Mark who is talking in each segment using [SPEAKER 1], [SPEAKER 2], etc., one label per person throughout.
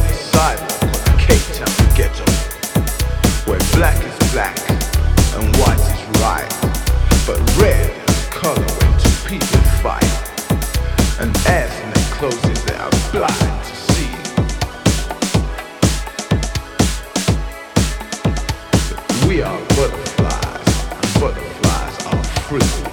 [SPEAKER 1] on the sidewalk of the Cape Town ghetto, where black is black and white is right, but red is color when two people fight, and as in their clothes they are blind to see. But we are butterflies, and butterflies are free.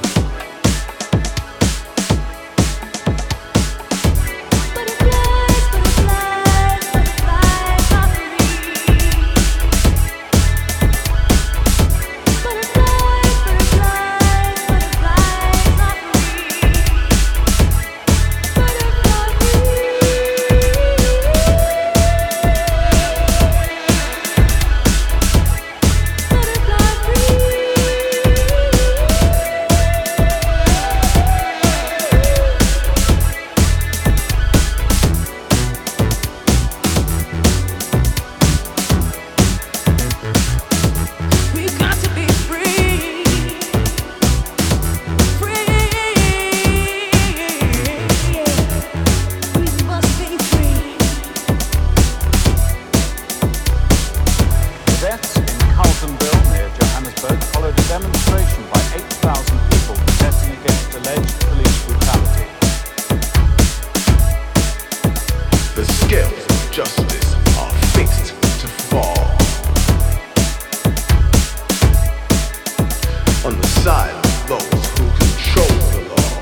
[SPEAKER 2] Demonstration by 8,000 people protesting against alleged police brutality.
[SPEAKER 1] The scales of justice are fixed to fall on the side of those who control the law,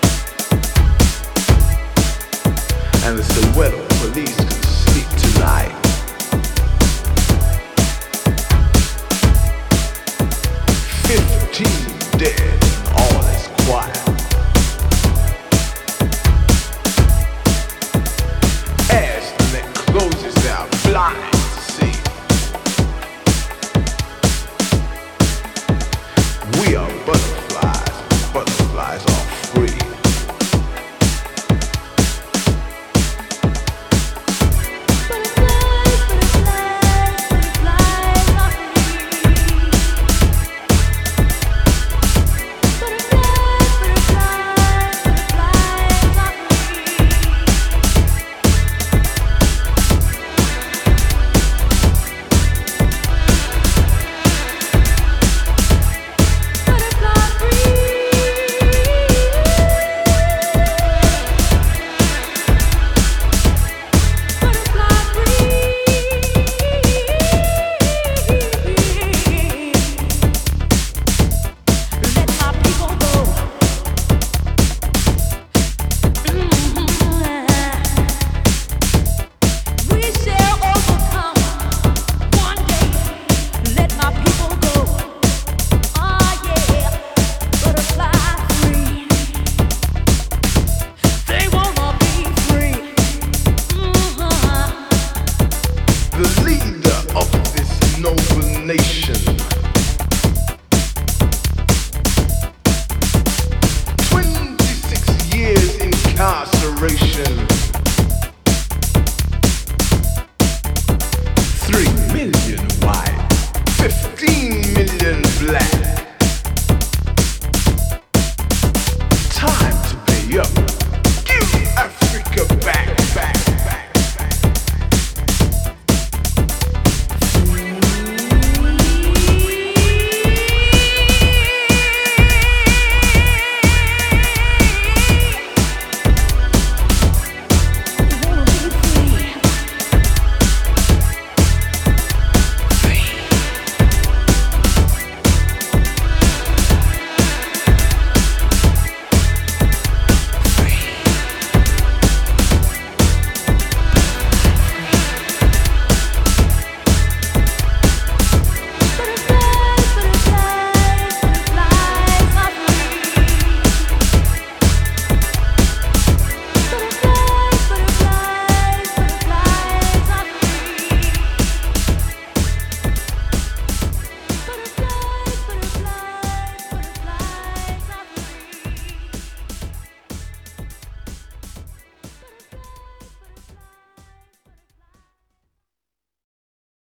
[SPEAKER 1] and the silhouette of police can sleep tonight.